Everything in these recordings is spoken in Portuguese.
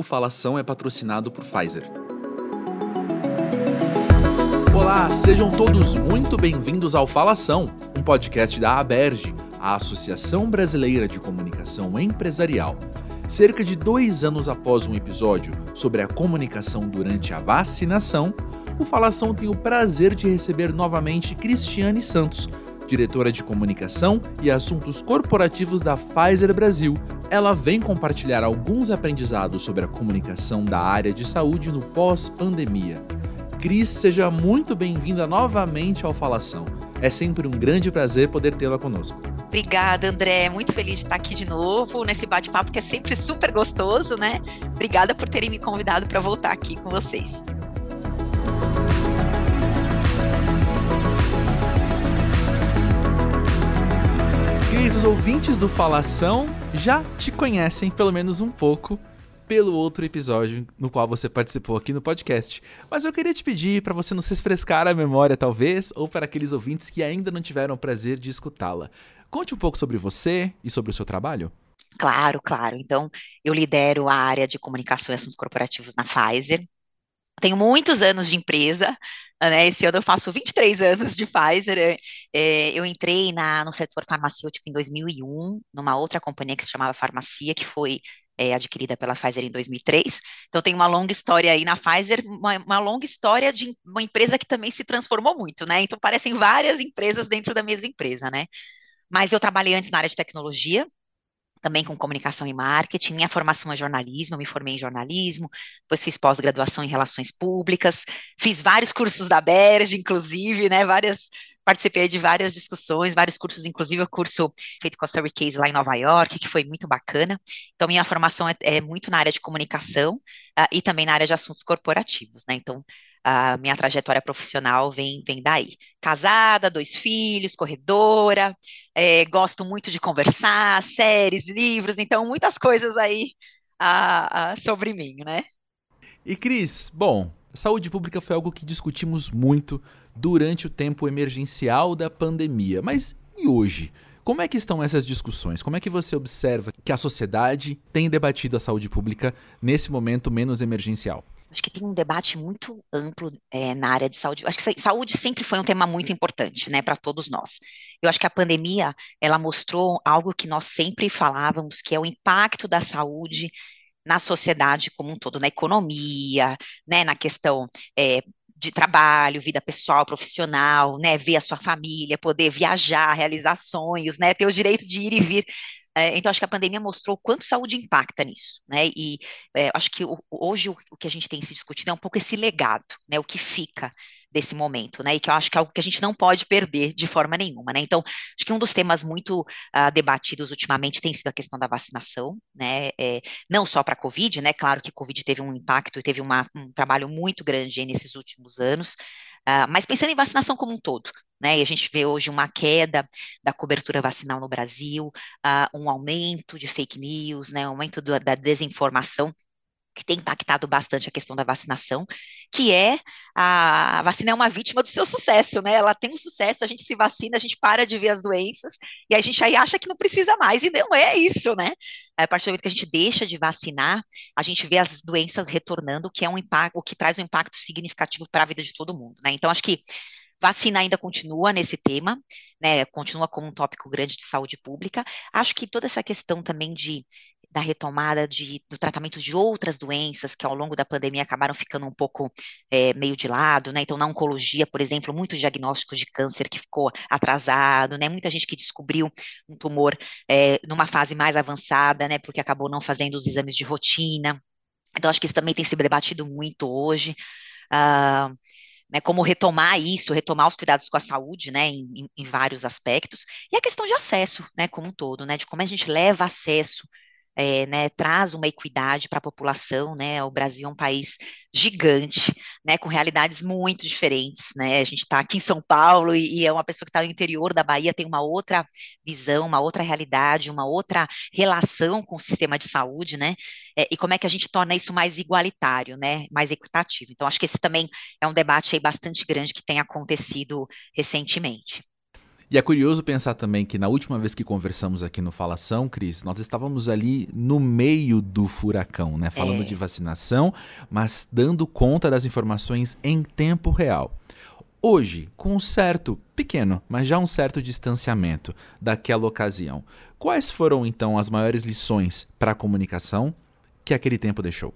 O Falação é patrocinado por Pfizer. Olá, sejam todos muito bem-vindos ao Falação, um podcast da ABERJ, a Associação Brasileira de Comunicação Empresarial. Cerca de 2 anos após um episódio sobre a comunicação durante a vacinação, o Falação tem o prazer de receber novamente Cristiane Santos, diretora de comunicação e assuntos corporativos da Pfizer Brasil. Ela vem compartilhar alguns aprendizados sobre a comunicação da área de saúde no pós-pandemia. Cris, seja muito bem-vinda novamente ao Falação. É sempre um grande prazer poder tê-la conosco. Obrigada, André. Muito feliz de estar aqui de novo nesse bate-papo que é sempre super gostoso, né? Obrigada por terem me convidado para voltar aqui com vocês. Cris, os ouvintes do Falação já te conhecem pelo menos um pouco pelo outro episódio no qual você participou aqui no podcast. Mas eu queria te pedir para você nos refrescar a memória, talvez, ou para aqueles ouvintes que ainda não tiveram o prazer de escutá-la. Conte um pouco sobre você e sobre o seu trabalho. Claro. Então, eu lidero a área de comunicação e assuntos corporativos na Pfizer. Tenho muitos anos de empresa, né? Esse ano eu faço 23 anos de Pfizer. Eu entrei no setor farmacêutico em 2001, numa outra companhia que se chamava Farmacia, que foi adquirida pela Pfizer em 2003. Então, tenho uma longa história aí na Pfizer, uma longa história de uma empresa que também se transformou muito, né? Então, parecem várias empresas dentro da mesma empresa, né? Mas eu trabalhei antes na área de tecnologia, também com comunicação e marketing. Minha formação é jornalismo, eu me formei em jornalismo, depois fiz pós-graduação em relações públicas, fiz vários cursos da ABERJ, inclusive, né, participei de várias discussões, vários cursos, inclusive o curso feito com a Surrey Case lá em Nova York, que foi muito bacana. Então, minha formação é muito na área de comunicação e também na área de assuntos corporativos, né? Então, a minha trajetória profissional vem daí. Casada, 2 filhos, corredora, gosto muito de conversar, séries, livros, então muitas coisas aí sobre mim, né? E Cris, bom, saúde pública foi algo que discutimos muito durante o tempo emergencial da pandemia. Mas e hoje? Como é que estão essas discussões? Como é que você observa que a sociedade tem debatido a saúde pública nesse momento menos emergencial? Acho que tem um debate muito amplo na área de saúde. Acho que saúde sempre foi um tema muito importante, né, para todos nós. Eu acho que a pandemia, ela mostrou algo que nós sempre falávamos, que é o impacto da saúde na sociedade como um todo, na economia, né, na questão de trabalho, vida pessoal, profissional, né, ver a sua família, poder viajar, realizar sonhos, né, ter o direito de ir e vir. Então, acho que a pandemia mostrou o quanto saúde impacta nisso, né? E acho que hoje o que a gente tem se discutido é um pouco esse legado, né? O que fica desse momento, né? E que eu acho que é algo que a gente não pode perder de forma nenhuma, né? Então, acho que um dos temas muito debatidos ultimamente tem sido a questão da vacinação, né? Não só para a Covid, né? Claro que a Covid teve um impacto e teve um trabalho muito grande aí nesses últimos anos, mas pensando em vacinação como um todo, né? E a gente vê hoje uma queda da cobertura vacinal no Brasil, um aumento de fake news, né, um aumento da desinformação, que tem impactado bastante a questão da vacinação, que a vacina é uma vítima do seu sucesso, né? Ela tem um sucesso, a gente se vacina, a gente para de ver as doenças, e a gente aí acha que não precisa mais, e não é isso, né? A partir do momento que a gente deixa de vacinar, a gente vê as doenças retornando, que é um impacto, o que traz um impacto significativo para a vida de todo mundo, né? Então, acho que vacina ainda continua nesse tema, né? Continua como um tópico grande de saúde pública. Acho que toda essa questão também da retomada do tratamento de outras doenças que ao longo da pandemia acabaram ficando um pouco meio de lado, né? Então, na oncologia, por exemplo, muitos diagnósticos de câncer que ficou atrasado, né? Muita gente que descobriu um tumor numa fase mais avançada, né? Porque acabou não fazendo os exames de rotina. Então, acho que isso também tem sido debatido muito hoje. Uh, né, como retomar isso, retomar os cuidados com a saúde, né, em vários aspectos, e a questão de acesso, né, como um todo, né, de como a gente leva acesso, né, traz uma equidade para a população, né, o Brasil é um país gigante, né, com realidades muito diferentes, né, a gente está aqui em São Paulo e é uma pessoa que está no interior da Bahia, tem uma outra visão, uma outra realidade, uma outra relação com o sistema de saúde, né, e como é que a gente torna isso mais igualitário, né, mais equitativo. Então, acho que esse também é um debate aí bastante grande que tem acontecido recentemente. E é curioso pensar também que na última vez que conversamos aqui no Falação, Cris, nós estávamos ali no meio do furacão, né? Falando de É, vacinação, mas dando conta das informações em tempo real. Hoje, com um certo, pequeno, mas já um certo distanciamento daquela ocasião, quais foram então as maiores lições para a comunicação que aquele tempo deixou?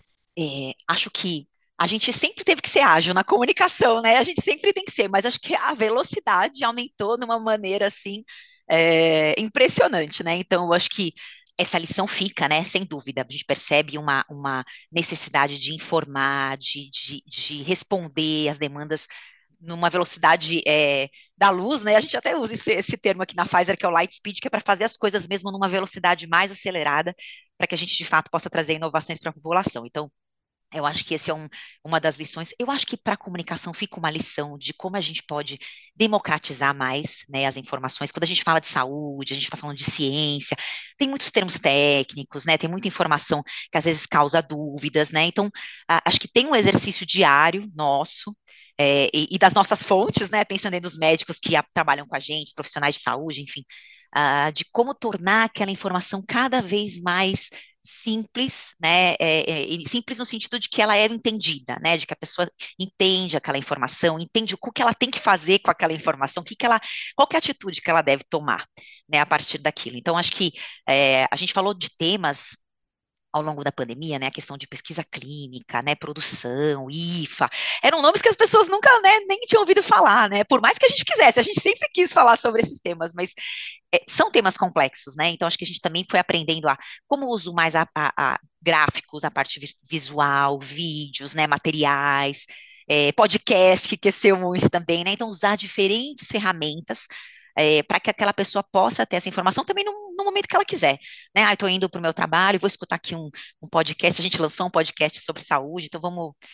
acho que a gente sempre teve que ser ágil na comunicação, né? A gente sempre tem que ser, mas acho que a velocidade aumentou de uma maneira assim impressionante, né? Então, eu acho que essa lição fica, né? Sem dúvida. A gente percebe uma necessidade de informar, de responder às demandas numa velocidade da luz, né? A gente até usa esse termo aqui na Pfizer, que é o light speed, que é para fazer as coisas mesmo numa velocidade mais acelerada, para que a gente de fato possa trazer inovações para a população. Então, eu acho que esse é uma das lições. Eu acho que para a comunicação fica uma lição de como a gente pode democratizar mais, né, as informações. Quando a gente fala de saúde, a gente está falando de ciência, tem muitos termos técnicos, né, tem muita informação que às vezes causa dúvidas, né? Então, acho que tem um exercício diário nosso. E das nossas fontes, né, pensando aí nos médicos que trabalham com a gente, profissionais de saúde, enfim, de como tornar aquela informação cada vez mais simples, né? E simples no sentido de que ela é entendida, né? De que a pessoa entende aquela informação, entende o que ela tem que fazer com aquela informação, qual que é a atitude que ela deve tomar, né? A partir daquilo. Então, acho que a gente falou de temas ao longo da pandemia, né, a questão de pesquisa clínica, né, produção, IFA, eram nomes que as pessoas nunca, né, nem tinham ouvido falar, né, por mais que a gente quisesse, a gente sempre quis falar sobre esses temas, mas são temas complexos, né, então acho que a gente também foi aprendendo a como uso mais a gráficos, a parte visual, vídeos, né, materiais, podcast que aqueceu muito também, né, então usar diferentes ferramentas para que aquela pessoa possa ter essa informação também no momento que ela quiser, né? Ah, estou indo para o meu trabalho, vou escutar aqui um podcast, a gente lançou um podcast sobre saúde, então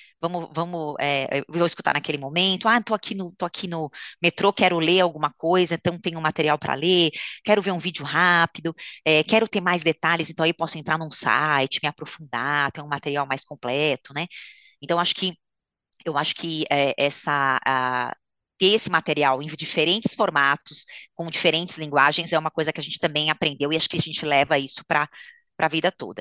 vou escutar naquele momento. Ah, tô aqui no metrô, quero ler alguma coisa, então tenho um material para ler, quero ver um vídeo rápido, quero ter mais detalhes, então aí posso entrar num site, me aprofundar, ter um material mais completo, né? Então, eu acho que ter esse material em diferentes formatos, com diferentes linguagens, é uma coisa que a gente também aprendeu e acho que a gente leva isso para a vida toda.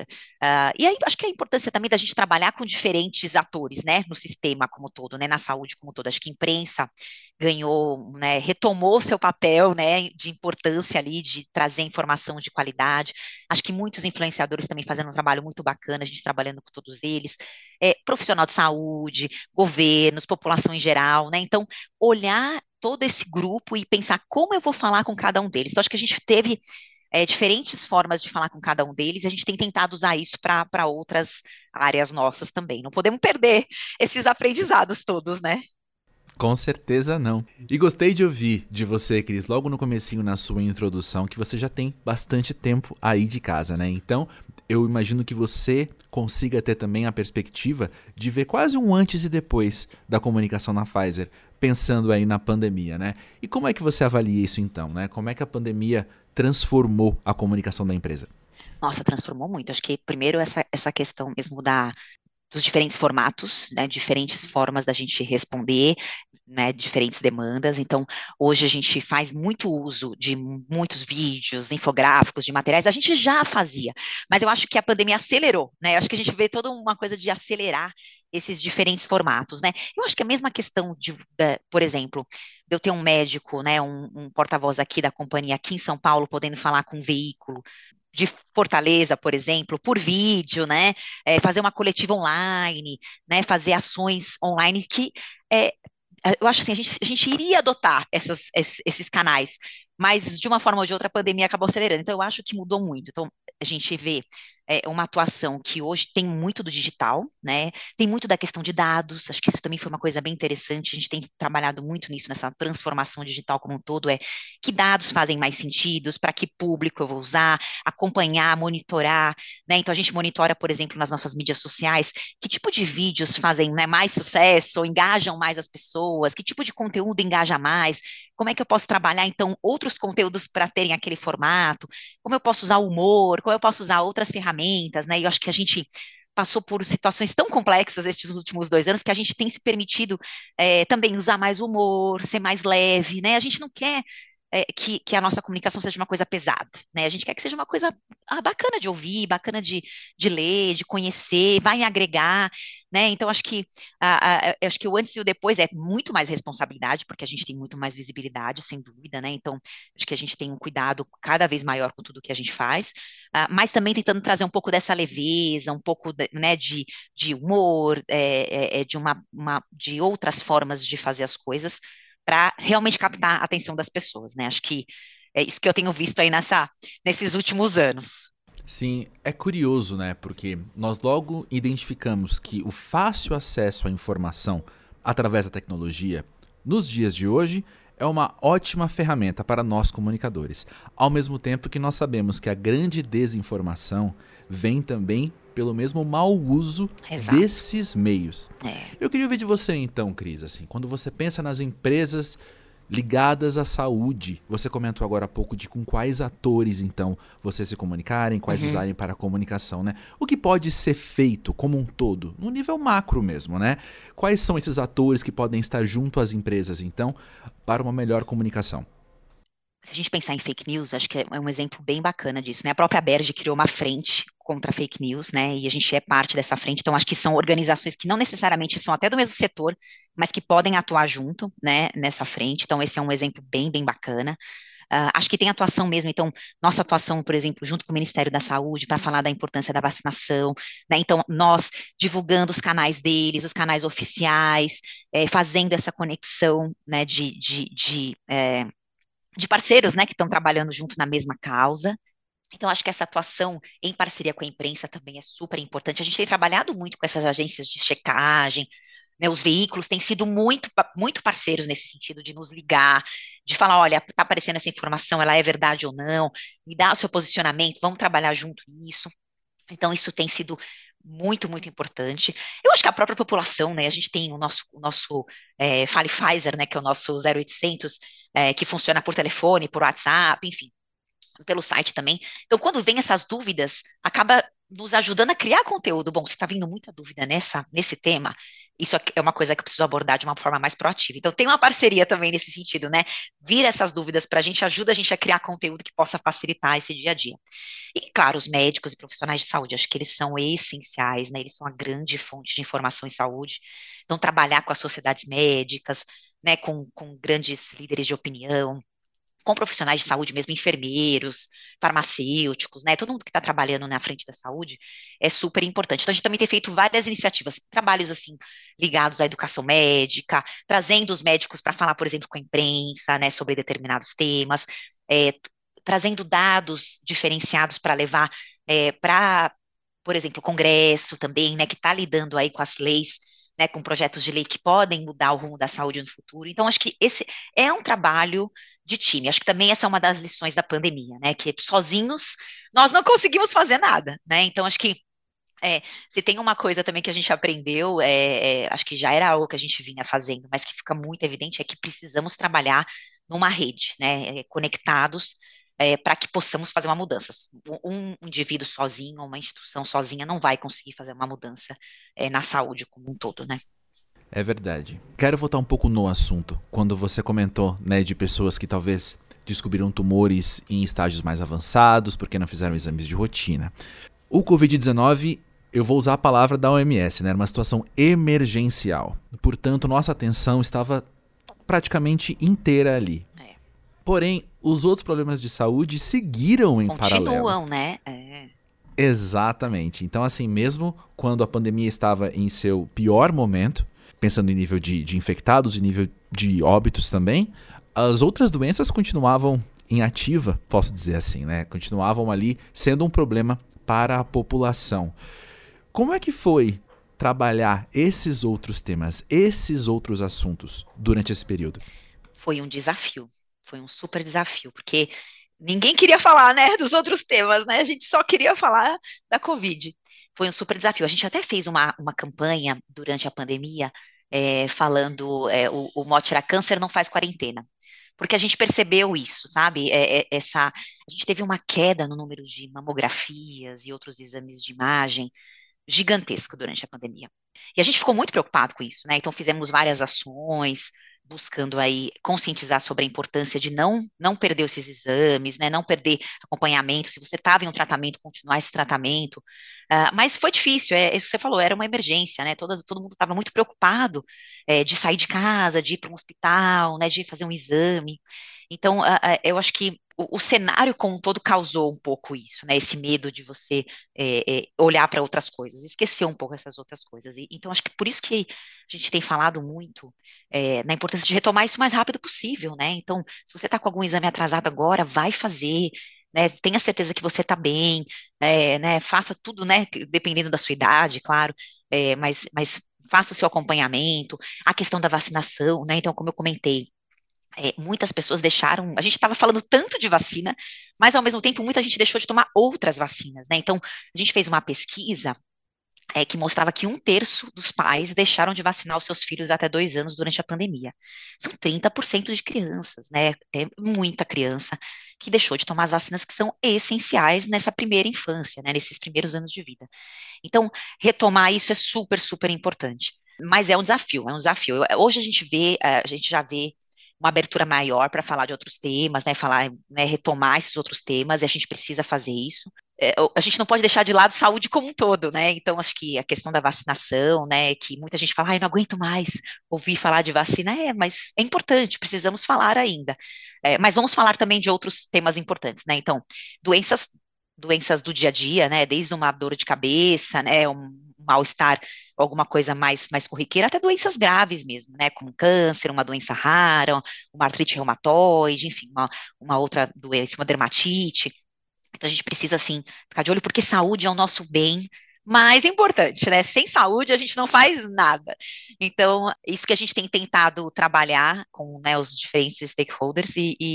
E aí, acho que a importância também da gente trabalhar com diferentes atores, né, no sistema como todo, né, na saúde como todo. Acho que a imprensa ganhou, né, retomou seu papel, né, de importância ali, de trazer informação de qualidade. Acho que muitos influenciadores também fazendo um trabalho muito bacana, a gente trabalhando com todos eles. Profissional de saúde, governos, população em geral, né? Então, olhar todo esse grupo e pensar como eu vou falar com cada um deles. Então, acho que a gente teve diferentes formas de falar com cada um deles, e a gente tem tentado usar isso para outras áreas nossas também. Não podemos perder esses aprendizados todos, né? Com certeza não. E gostei de ouvir de você, Cris, logo no comecinho na sua introdução, que você já tem bastante tempo aí de casa, né? Então, eu imagino que você consiga ter também a perspectiva de ver quase um antes e depois da comunicação na Pfizer, pensando aí na pandemia, né? E como é que você avalia isso então, né? Como é que a pandemia transformou a comunicação da empresa? Nossa, transformou muito. Acho que primeiro essa questão mesmo dos diferentes formatos, né, diferentes formas da gente responder, né, diferentes demandas. Então, hoje a gente faz muito uso de muitos vídeos, infográficos, de materiais. A gente já fazia, mas eu acho que a pandemia acelerou, né? Eu acho que a gente vê toda uma coisa de acelerar esses diferentes formatos, né? Eu acho que a mesma questão por exemplo, de eu ter um médico, né, um porta-voz aqui da companhia aqui em São Paulo, podendo falar com um veículo de Fortaleza, por exemplo, por vídeo, né? Fazer uma coletiva online, né? Fazer ações online que é, eu acho assim, a gente iria adotar esses canais, mas de uma forma ou de outra a pandemia acabou acelerando. Então, eu acho que mudou muito. Então, a gente vê uma atuação que hoje tem muito do digital, né? Tem muito da questão de dados. Acho que isso também foi uma coisa bem interessante. A gente tem trabalhado muito nisso, nessa transformação digital como um todo. Que dados fazem mais sentido, para que público eu vou usar, acompanhar, monitorar, né? Então, a gente monitora, por exemplo, nas nossas mídias sociais, que tipo de vídeos fazem, né, mais sucesso, ou engajam mais as pessoas, que tipo de conteúdo engaja mais, como é que eu posso trabalhar, então, outros conteúdos para terem aquele formato, como eu posso usar o humor, como eu posso usar outras ferramentas, né? E eu acho que a gente passou por situações tão complexas estes últimos 2 anos que a gente tem se permitido também usar mais humor, ser mais leve, né? A gente não quer que a nossa comunicação seja uma coisa pesada, né? A gente quer que seja uma coisa bacana de ouvir, bacana de ler, de conhecer, vai agregar, né? Então, acho que o antes e o depois é muito mais responsabilidade, porque a gente tem muito mais visibilidade, sem dúvida, né? Então, acho que a gente tem um cuidado cada vez maior com tudo que a gente faz, mas também tentando trazer um pouco dessa leveza, um pouco, né, de humor, de outras formas de fazer as coisas, para realmente captar a atenção das pessoas, né? Acho que é isso que eu tenho visto aí nesses últimos anos. Sim, é curioso, né? Porque nós logo identificamos que o fácil acesso à informação através da tecnologia, nos dias de hoje, é uma ótima ferramenta para nós comunicadores. Ao mesmo tempo que nós sabemos que a grande desinformação vem também pelo mesmo mau uso Exato. desses meios. É. Eu queria ouvir de você então, Cris, assim, quando você pensa nas empresas ligadas à saúde. Você comentou agora há pouco de com quais atores, então, vocês se comunicarem, quais Uhum. usarem para a comunicação, né? O que pode ser feito como um todo, no nível macro mesmo, né? Quais são esses atores que podem estar junto às empresas, então, para uma melhor comunicação? Se a gente pensar em fake news, acho que é um exemplo bem bacana disso, né? A própria Berge criou uma frente contra fake news, né? E a gente é parte dessa frente, então acho que são organizações que não necessariamente são até do mesmo setor, mas que podem atuar junto, né, nessa frente. Então esse é um exemplo bem, bem bacana. Acho que tem atuação mesmo, então, nossa atuação, por exemplo, junto com o Ministério da Saúde, para falar da importância da vacinação, né? Então, nós divulgando os canais deles, os canais oficiais, fazendo essa conexão, né, de parceiros, né, que estão trabalhando junto na mesma causa. Então, acho que essa atuação em parceria com a imprensa também é super importante. A gente tem trabalhado muito com essas agências de checagem, né, os veículos têm sido muito parceiros nesse sentido de nos ligar, de falar, olha, está aparecendo essa informação, ela é verdade ou não, me dá o seu posicionamento, vamos trabalhar junto nisso. Então, isso tem sido muito, muito importante. Eu acho que a própria população, né, a gente tem o nosso Fale Pfizer, né, que é o nosso 0800, que funciona por telefone, por WhatsApp, enfim, pelo site também. Então, quando vem essas dúvidas, acaba nos ajudando a criar conteúdo. Bom, você está vindo muita dúvida nesse tema, isso é uma coisa que eu preciso abordar de uma forma mais proativa. Então, tem uma parceria também nesse sentido, né? Vir essas dúvidas para a gente ajuda a gente a criar conteúdo que possa facilitar esse dia a dia. E, claro, os médicos e profissionais de saúde, acho que eles são essenciais, né? Eles são a grande fonte de informação em saúde. Então, trabalhar com as sociedades médicas, né? Com grandes líderes de opinião, com profissionais de saúde mesmo, enfermeiros, farmacêuticos, né? Todo mundo que está trabalhando na frente da saúde é super importante. Então, a gente também tem feito várias iniciativas, trabalhos assim ligados à educação médica, trazendo os médicos para falar, por exemplo, com a imprensa, né, sobre determinados temas, é, trazendo dados diferenciados para levar para, por exemplo, o Congresso também, né, que está lidando aí com as leis, né, com projetos de lei que podem mudar o rumo da saúde no futuro. Então, acho que esse é um trabalho de time. Acho que também essa é uma das lições da pandemia, né? Que sozinhos nós não conseguimos fazer nada, né? Então acho que se tem uma coisa também que a gente aprendeu, acho que já era algo que a gente vinha fazendo, mas que fica muito evidente é que precisamos trabalhar numa rede, né? Conectados. Para que possamos fazer uma mudança. Um indivíduo sozinho, uma instituição sozinha, não vai conseguir fazer uma mudança na saúde como um todo, né? É verdade. Quero voltar um pouco no assunto. Quando você comentou, né, de pessoas que talvez descobriram tumores em estágios mais avançados porque não fizeram exames de rotina. O Covid-19, eu vou usar a palavra da OMS, né, era uma situação emergencial. Portanto, nossa atenção estava praticamente inteira ali. É. Porém, os outros problemas de saúde seguiram em paralelo. Continuam, né? Exatamente. Então, assim, mesmo quando a pandemia estava em seu pior momento, pensando em nível de infectados e nível de óbitos também, as outras doenças continuavam em ativa, posso dizer assim, né? Continuavam ali sendo um problema para a população. Como é que foi trabalhar esses outros temas, esses outros assuntos durante esse período? Foi um desafio, foi um super desafio, porque ninguém queria falar, né, dos outros temas, né? A gente só queria falar da Covid. Foi um super desafio. A gente até fez uma campanha durante a pandemia, falando, o mote era câncer não faz quarentena. Porque a gente percebeu isso, sabe? A gente teve uma queda no número de mamografias e outros exames de imagem, gigantesco durante a pandemia. E a gente ficou muito preocupado com isso, né? Então fizemos várias ações, buscando aí conscientizar sobre a importância de não perder esses exames, né? Não perder acompanhamento. Se você estava em um tratamento, continuar esse tratamento. Mas foi difícil, é isso que você falou, era uma emergência, né? Todo mundo estava muito preocupado de sair de casa, de ir para um hospital, né? De fazer um exame. Então, eu acho que o cenário como um todo causou um pouco isso, né? Esse medo de você olhar para outras coisas, esquecer um pouco essas outras coisas. Então, acho que por isso que a gente tem falado muito na importância de retomar isso o mais rápido possível, né? Então, se você está com algum exame atrasado agora, vai fazer, né? Tenha certeza que você está bem, né? Faça tudo, né? Dependendo da sua idade, claro, mas faça o seu acompanhamento, a questão da vacinação, né? Então, como eu comentei, muitas pessoas deixaram. A gente estava falando tanto de vacina, mas ao mesmo tempo muita gente deixou de tomar outras vacinas, né? Então, a gente fez uma pesquisa que mostrava que 1/3 dos pais deixaram de vacinar os seus filhos até 2 anos durante a pandemia. São 30% de crianças, né? É muita criança que deixou de tomar as vacinas que são essenciais nessa primeira infância, né? Nesses primeiros anos de vida. Então, retomar isso é super, super importante. Mas é um desafio, é um desafio. Hoje a gente já vê uma abertura maior para falar de outros temas, né, falar, né, retomar esses outros temas, e a gente precisa fazer isso. A gente não pode deixar de lado saúde como um todo, né? Então, acho que a questão da vacinação, né, que muita gente fala, ai, não aguento mais ouvir falar de vacina, mas é importante, precisamos falar ainda. Mas vamos falar também de outros temas importantes, né? Então, doenças do dia a dia, né? Desde uma dor de cabeça, né? Um mal-estar, alguma coisa mais corriqueira, até doenças graves mesmo, né? Como câncer, uma doença rara, uma artrite reumatoide, enfim, uma outra doença, uma dermatite. Então a gente precisa, assim, ficar de olho, porque saúde é o nosso bem mais importante, né? Sem saúde a gente não faz nada. Então, isso que a gente tem tentado trabalhar com, né, os diferentes stakeholders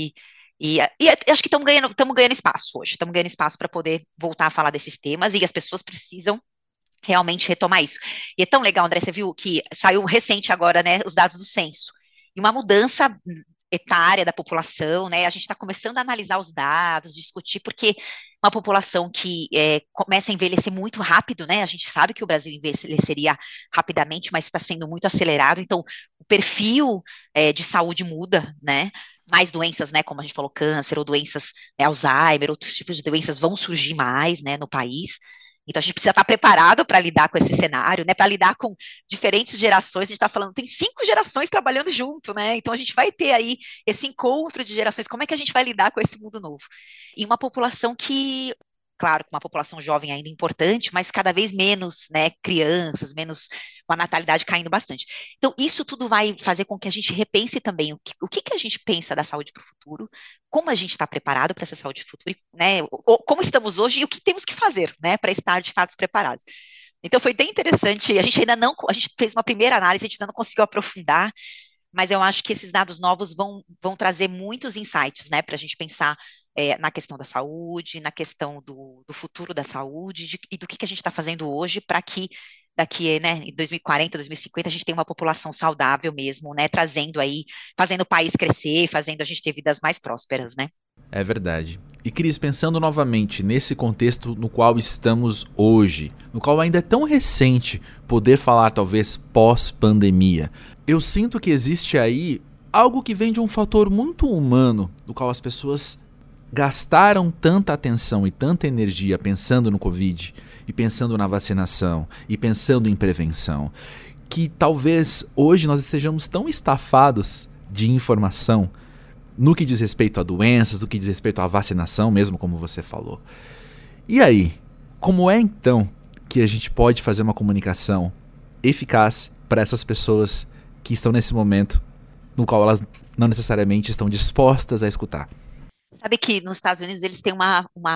e acho que estamos ganhando espaço hoje, estamos ganhando espaço para poder voltar a falar desses temas e as pessoas precisam realmente retomar isso. E é tão legal, André, você viu que saiu recente agora, né, os dados do censo, e uma mudança etária da população, né, a gente está começando a analisar os dados, discutir, porque uma população que começa a envelhecer muito rápido, né, a gente sabe que o Brasil envelheceria rapidamente, mas está sendo muito acelerado, então o perfil de saúde muda, né, mais doenças, né, como a gente falou, câncer, ou doenças, Alzheimer, outros tipos de doenças vão surgir mais, né, no país. Então a gente precisa estar preparado para lidar com esse cenário, né? Para lidar com diferentes gerações. A gente está falando, tem 5 gerações trabalhando junto, né? Então a gente vai ter aí esse encontro de gerações. Como é que a gente vai lidar com esse mundo novo? E uma população que, claro, uma população jovem ainda importante, mas cada vez menos, né? Crianças, menos uma natalidade caindo bastante. Então, isso tudo vai fazer com que a gente repense também o que a gente pensa da saúde para o futuro, como a gente está preparado para essa saúde futura, né? Como estamos hoje e o que temos que fazer, né, para estar de fato preparados. Então foi bem interessante. A gente fez uma primeira análise, a gente ainda não conseguiu aprofundar, mas eu acho que esses dados novos vão trazer muitos insights, né, para a gente pensar na questão da saúde, na questão do futuro da saúde e do que a gente está fazendo hoje para que daqui, né, em 2040, 2050, a gente tenha uma população saudável mesmo, né, trazendo aí, fazendo o país crescer, fazendo a gente ter vidas mais prósperas, né? É verdade. E Cris, pensando novamente nesse contexto no qual estamos hoje, no qual ainda é tão recente poder falar talvez pós-pandemia, eu sinto que existe aí algo que vem de um fator muito humano, do qual as pessoas gastaram tanta atenção e tanta energia pensando no Covid, e pensando na vacinação, e pensando em prevenção, que talvez hoje nós estejamos tão estafados de informação no que diz respeito a doenças, no que diz respeito à vacinação, mesmo como você falou. E aí, como é então que a gente pode fazer uma comunicação eficaz para essas pessoas que estão nesse momento no qual elas não necessariamente estão dispostas a escutar? Sabe que nos Estados Unidos eles têm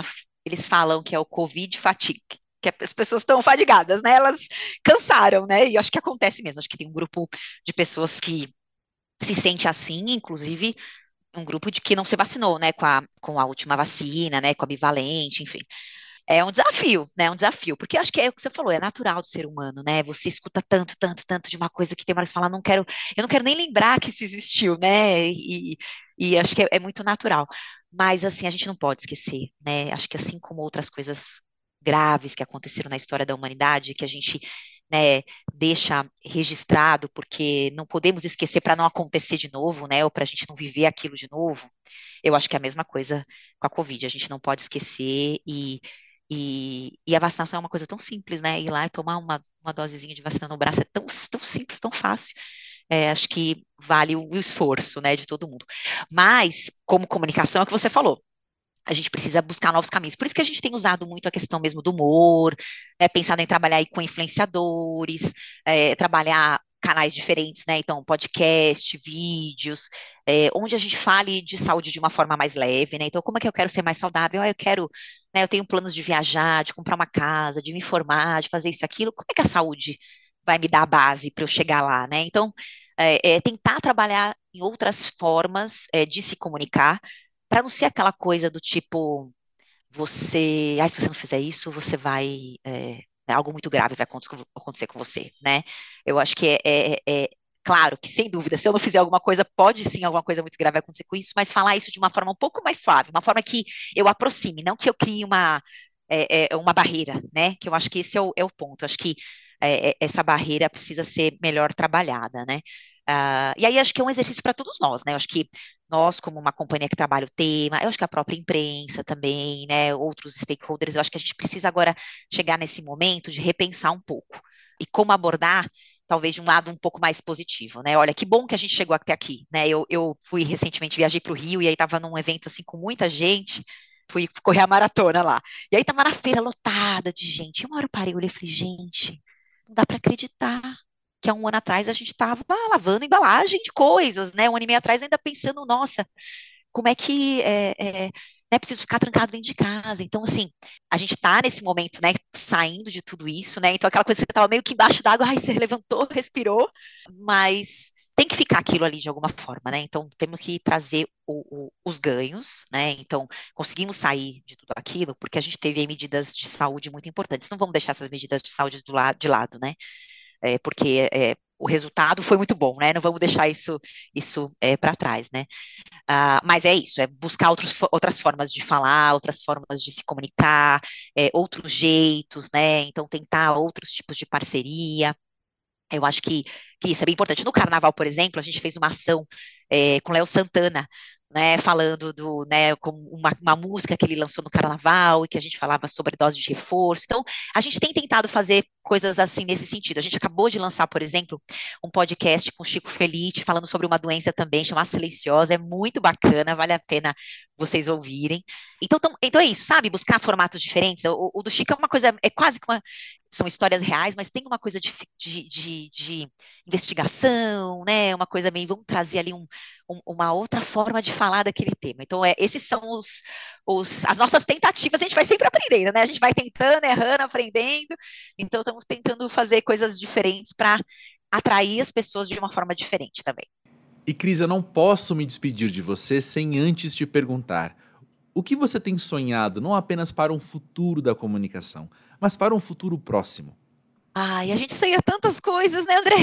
eles falam que é o Covid fatigue, que as pessoas estão fadigadas, né? Elas cansaram, né? E eu acho que acontece mesmo. Acho que tem um grupo de pessoas que se sente assim, inclusive um grupo de que não se vacinou, né? Com a última vacina, né? Com a bivalente, enfim. É um desafio, né? É um desafio, porque acho que é o que você falou, é natural do ser humano, né? Você escuta tanto, tanto, tanto de uma coisa que tem uma hora que você fala, eu não quero nem lembrar que isso existiu, né? E acho que é muito natural. Mas assim, a gente não pode esquecer, né? Acho que assim como outras coisas graves que aconteceram na história da humanidade, que a gente, né, deixa registrado, porque não podemos esquecer para não acontecer de novo, né, ou para a gente não viver aquilo de novo. Eu acho que é a mesma coisa com a Covid, a gente não pode esquecer e a vacinação é uma coisa tão simples, né? Ir lá e tomar uma dosezinha de vacina no braço é tão simples, tão fácil. Acho que vale o esforço, né, de todo mundo. Mas, como comunicação, é o que você falou. A gente precisa buscar novos caminhos. Por isso que a gente tem usado muito a questão mesmo do humor, pensado em trabalhar aí com influenciadores, trabalhar canais diferentes, né? Então, podcast, vídeos, onde a gente fale de saúde de uma forma mais leve, né? Então, como é que eu quero ser mais saudável? Eu quero, né? Eu tenho planos de viajar, de comprar uma casa, de me formar, de fazer isso e aquilo. Como é que a saúde vai me dar a base para eu chegar lá, né? Então, tentar trabalhar em outras formas de se comunicar para não ser aquela coisa do tipo, se você não fizer isso, você vai, algo muito grave vai acontecer com você, né? Eu acho que claro que, sem dúvida, se eu não fizer alguma coisa, pode sim, alguma coisa muito grave vai acontecer com isso, mas falar isso de uma forma um pouco mais suave, uma forma que eu aproxime, não que eu crie uma barreira, né? Que eu acho que esse é o ponto. Eu acho que essa barreira precisa ser melhor trabalhada, né? E aí acho que é um exercício para todos nós, né? Eu acho que nós, como uma companhia que trabalha o tema, eu acho que a própria imprensa também, né? Outros stakeholders, eu acho que a gente precisa agora chegar nesse momento de repensar um pouco e como abordar, talvez de um lado um pouco mais positivo, né? Olha, que bom que a gente chegou até aqui, né? Eu fui recentemente, viajei para o Rio e aí estava num evento assim com muita gente, fui correr a maratona lá. E aí tava na feira lotada de gente. E uma hora eu parei, eu olhei e falei, gente, não dá para acreditar que há um ano atrás a gente estava lavando embalagem de coisas, né? Um ano e meio atrás ainda pensando, nossa, como é que né, preciso ficar trancado dentro de casa. Então, assim, a gente está nesse momento, né, saindo de tudo isso, né? Então, aquela coisa que você estava meio que embaixo d'água, aí você levantou, respirou, mas tem que ficar aquilo ali de alguma forma, né? Então, temos que trazer os ganhos, né? Então, conseguimos sair de tudo aquilo porque a gente teve aí medidas de saúde muito importantes. Não vamos deixar essas medidas de saúde de lado, né? Porque o resultado foi muito bom, né? Não vamos deixar isso para trás, né? Mas é isso, é buscar outras formas de falar, outras formas de se comunicar, outros jeitos, né? Então, tentar outros tipos de parceria. Eu acho que isso é bem importante. No Carnaval, por exemplo, a gente fez uma ação com Léo Santana, né, falando com uma música que ele lançou no Carnaval e que a gente falava sobre dose de reforço. Então, a gente tem tentado fazer coisas assim nesse sentido. A gente acabou de lançar, por exemplo, um podcast com o Chico Felice, falando sobre uma doença também chamada silenciosa. É muito bacana, vale a pena vocês ouvirem. Então é isso, sabe? Buscar formatos diferentes. O do Chico é uma coisa, é quase que são histórias reais, mas tem uma coisa de investigação, né? Uma coisa meio, vamos trazer ali uma outra forma de falar daquele tema. Então, esses são as nossas tentativas, a gente vai sempre aprendendo, né? A gente vai tentando, errando, aprendendo. Então, estamos tentando fazer coisas diferentes para atrair as pessoas de uma forma diferente também. E Cris, eu não posso me despedir de você sem antes te perguntar: o que você tem sonhado não apenas para um futuro da comunicação, mas para um futuro próximo? Ai, a gente sonha tantas coisas, né, André?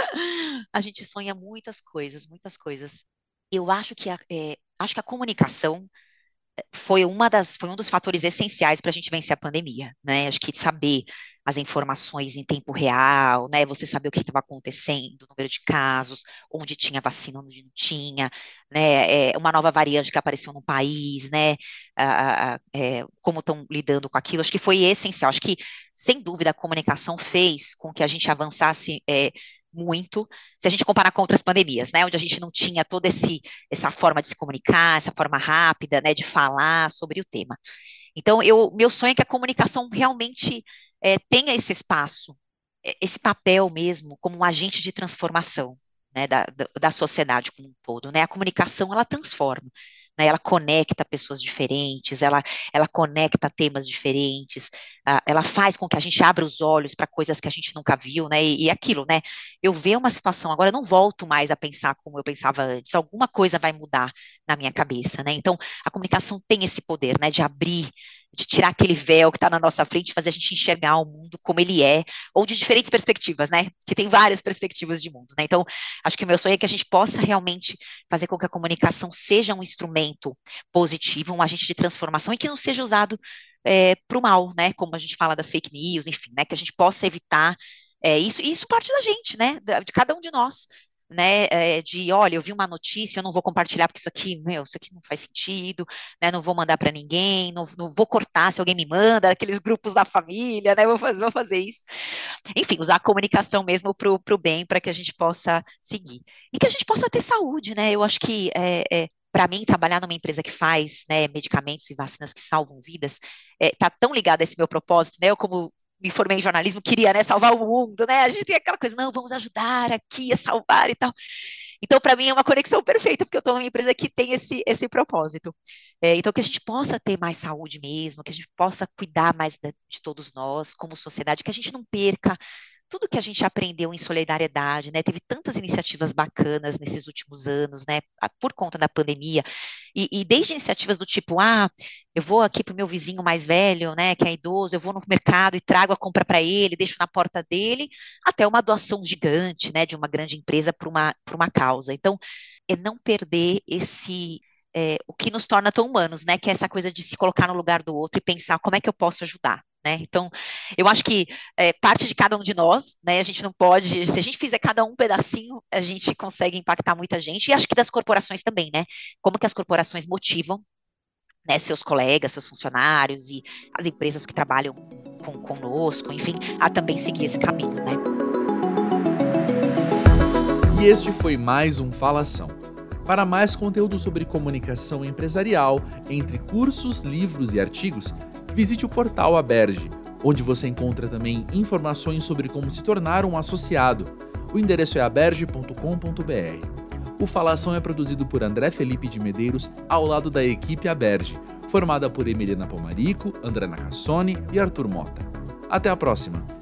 A gente sonha muitas coisas, muitas coisas. Eu acho que a comunicação foi um dos fatores essenciais para a gente vencer a pandemia, né? Acho que saber as informações em tempo real, né? Você saber o que estava acontecendo, o número de casos, onde tinha vacina, onde não tinha, né? Uma nova variante que apareceu no país, né? Como estão lidando com aquilo, acho que foi essencial. Acho que, sem dúvida, a comunicação fez com que a gente avançasse muito, se a gente comparar com outras pandemias, né, onde a gente não tinha toda essa forma de se comunicar, essa forma rápida, né, de falar sobre o tema. Então, meu sonho é que a comunicação realmente tenha esse espaço, esse papel mesmo, como um agente de transformação, né, da sociedade como um todo, né? A comunicação, ela transforma, né? Ela conecta pessoas diferentes, ela conecta temas diferentes, ela faz com que a gente abra os olhos para coisas que a gente nunca viu, né? E aquilo, né? Eu ver uma situação agora, eu não volto mais a pensar como eu pensava antes, alguma coisa vai mudar na minha cabeça, né? Então, a comunicação tem esse poder, né, de abrir de tirar aquele véu que está na nossa frente, fazer a gente enxergar o mundo como ele é, ou de diferentes perspectivas, né? Que tem várias perspectivas de mundo, né? Então, acho que o meu sonho é que a gente possa realmente fazer com que a comunicação seja um instrumento positivo, um agente de transformação e que não seja usado para o mal, né? Como a gente fala das fake news, enfim, né? Que a gente possa evitar isso, e isso parte da gente, né? De cada um de nós. Né, olha, eu vi uma notícia, eu não vou compartilhar porque isso aqui não faz sentido, né, não vou mandar para ninguém, não vou cortar se alguém me manda, aqueles grupos da família, né, vou fazer isso. Enfim, usar a comunicação mesmo para o bem, para que a gente possa seguir. E que a gente possa ter saúde, né, eu acho que para mim, trabalhar numa empresa que faz, né, medicamentos e vacinas que salvam vidas, tá tão ligado a esse meu propósito, né, eu como me formei em jornalismo, queria, né, salvar o mundo, né? A gente tem aquela coisa, não, vamos ajudar aqui a salvar e tal. Então, para mim, é uma conexão perfeita, porque eu estou numa empresa que tem esse propósito. Então, que a gente possa ter mais saúde mesmo, que a gente possa cuidar mais de todos nós, como sociedade, que a gente não perca tudo que a gente aprendeu em solidariedade, né? Teve tantas iniciativas bacanas nesses últimos anos, né? Por conta da pandemia, e desde iniciativas do tipo, eu vou aqui para o meu vizinho mais velho, né, que é idoso, eu vou no mercado e trago a compra para ele, deixo na porta dele, até uma doação gigante, né, de uma grande empresa para uma causa. Então, é não perder o que nos torna tão humanos, né, que é essa coisa de se colocar no lugar do outro e pensar como é que eu posso ajudar. Né? Então, eu acho que parte de cada um de nós, né? A gente não pode, se a gente fizer cada um pedacinho, a gente consegue impactar muita gente, e acho que das corporações também, né? Como que as corporações motivam, né, seus colegas, seus funcionários e as empresas que trabalham conosco, enfim, a também seguir esse caminho, né? E este foi mais um Falação. Para mais conteúdo sobre comunicação empresarial, entre cursos, livros e artigos, visite o portal Aberge, onde você encontra também informações sobre como se tornar um associado. O endereço é aberge.com.br. O Falação é produzido por André Felipe de Medeiros, ao lado da equipe Aberge, formada por Emiliana Pomarico, André Nacassone e Arthur Mota. Até a próxima!